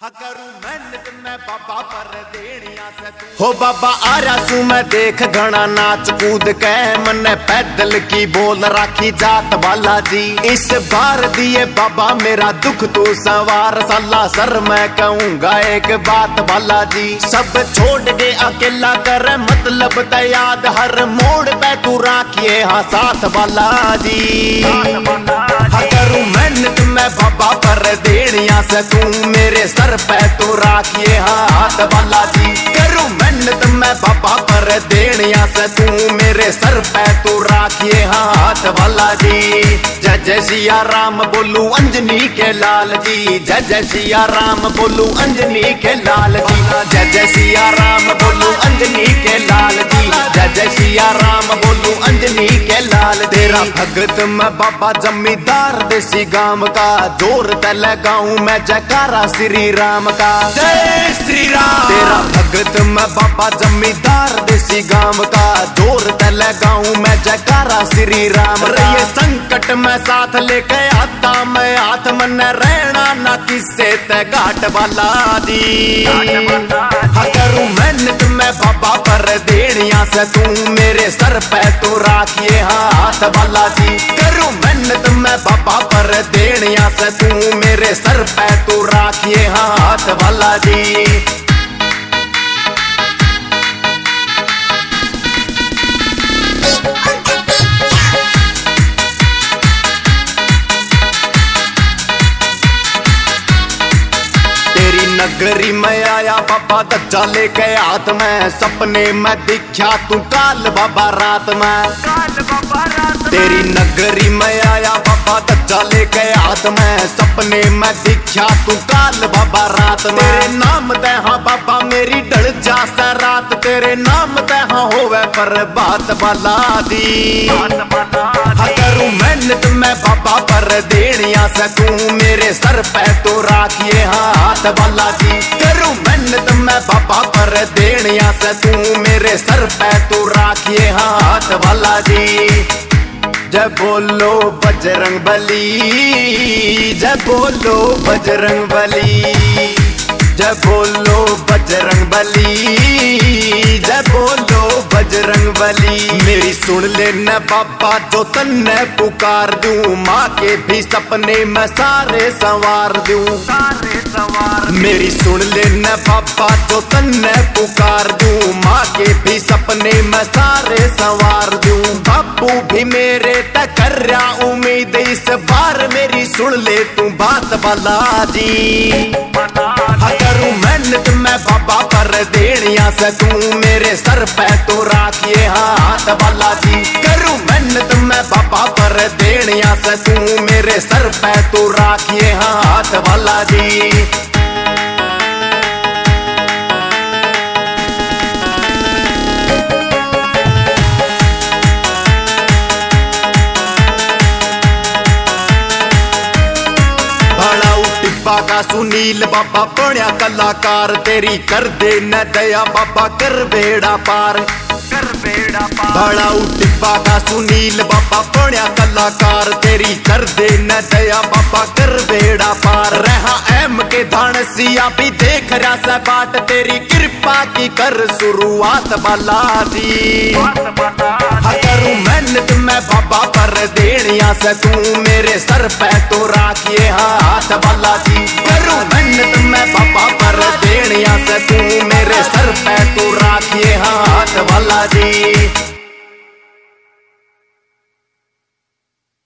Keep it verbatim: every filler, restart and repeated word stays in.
करूं मेहनत मैं बाबा पर देनिया से हो बाबा आ रहा सू मैं देख घना नाच कूद के मन पैदल की बोल राखी जात बाला जी इस बार दिए बाबा मेरा दुख तू सवार साला सर मैं कहूंगा एक बात बाला जी सब छोड़ के अकेला कर मतलब ते याद हर मोड़ पे तू राखिए हाँ साथ बाला जी हाँ करूं मेहनत मैं बाबा पर देनिया से तू मेरे सर पे तो राखिए हाथ बाला जी करूं मेहनत मैं बाबा पर देनिया से तू मेरे सर पे तो राखिए हाथ बाला जी जय जय सिया राम बोलू अंजनी के लाल जी जय जय सिया राम बोलू अंजनी के लाल जी जय जय सिया राम बोलू अंजनी के लाल जी जय जय सिया राम बोलू अंजनी के लाल तेरा भगत मैं बाबा जमींदार देसी गांव का जोर ते लगाऊं मैं जयकारा श्री राम का जय श्री राम तेरा भगत मैं बाबा जमींदार देसी गांव का जोर ते लगाऊं मैं जयकारा श्री राम का ये संकट में साथ लेके आता मैं हाथ मन रहना ना किससे ते घाट वाला दी हाँ करूं मेहनत मैं बाबा पर देनिया से तू मेरे सर पे तो राखिए हाथ वाला जी करूं मेहनत मैं बाबा पर देनिया से तू मेरे सर पे तो राखिए हाथ वाला जी नगरी में आया बाबा दज्जा लेके हाथ में सपने में दिखा तू काल बाबा रात में काल बाबा रात तेरी नगरी में आया बाबा दज्जा लेके हाथ में सपने में दिखा तू काल बाबा रात में तेरे नाम ते हाँ बाबा मेरी डल जा सा रात तेरे नाम ते हाँ होवे पर बात बाला दी हाँ करूं मेहनत मैं बाबा पर देनिया से तू मेरे सर पे तो राखिए हाथ बाला जी करूं मेहनत मैं बाबा पर देनिया से तू मेरे सर पे तो राखिए हाथ वाला जी जय बोलो बजरंग बली जय बोलो बजरंग बली जय बोलो बजरंग बली जय बोलो बजरंग बली मेरी सुन लेना बाबा जो तन्ने पुकार दूं माँ के भी सपने में सारे संवार दूं सारे संवार मेरी सुन लेना बाबा जो तन्ने पुकार दूं माँ के भी सपने में सारे संवार दूं बापू भी मेरे तक कर रहा उम्मीद इस बार मेरी सुन ले तू बात बाला जी हाँ करूं मेहनत मैं बाबा पर देनिया से तू मेरे सर पे तो राखिए हाथ बाला जी करूं मेहनत मैं बाबा पर देनिया से तू मेरे सर पे तो राखिए हाथ बाला जी का सुनील बाबा बनिया कलाकार तेरी कर दे न दया बाबा कर बेड़ा पार कर बेड़ा पार बड़ा टिप्पा का सुनील बाबा बनिया कलाकार तेरी कर दे न दया बाबा कर बेड़ा पार रहा एम के धान सिया भी देख रहा सा बाट तेरी कृपा की कर शुरुआत बाला दी हाँ करूं मेहनत मैं बाबा पर देनिया से तू मेरे सर पे तो राखिए हाथ बाला जी करूं मेहनत मैं बाबा पर देनिया से तू मेरे सर पे तो राखिए हाथ बाला जी